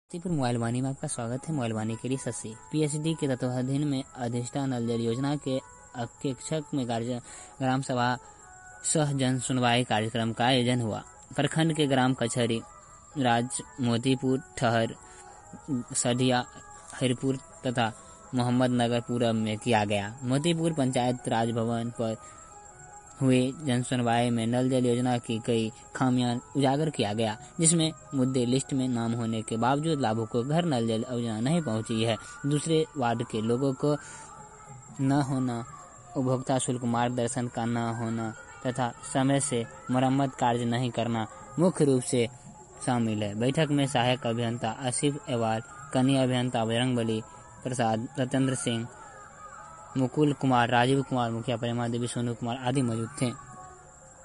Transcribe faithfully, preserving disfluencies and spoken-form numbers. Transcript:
Samastipur mobile वाणी में आपका स्वागत है। मोबाइल वाणी के लिए शशि पीएचडी के तत्वाधीन में अधिष्ठान नल जल योजना के अध्यक्षक में कार्य ग्राम सभा सह जन सुनवाई कार्यक्रम का आयोजन हुआ। प्रखंड के ग्राम कचहरी राज मोतीपुर, ठहर, सढ़िया, हरिपुर तथा मोहम्मद नगर पूरब में किया गया। मोतीपुर पंचायत राज भवन पर हुए जन सुनवाई में नल जल योजना की कई खामियां उजागर किया गया, जिसमें मुद्दे लिस्ट में नाम होने के बावजूद लाभुकों को घर नल जल योजना नहीं पहुंची है। दूसरे वार्ड के लोगों को न होना, उपभोक्ता शुल्क मार्गदर्शन का न होना तथा समय से मरम्मत कार्य नहीं करना मुख्य रूप से शामिल है। बैठक में सहायक अभियंता आसिफ एवाल, कनीय अभियंता बजरंगबली प्रसाद, सत्येंद्र सिंह, मुकुल कुमार, राजीव कुमार, मुखिया प्रेमा देवी, सोनू कुमार आदि मौजूद थे।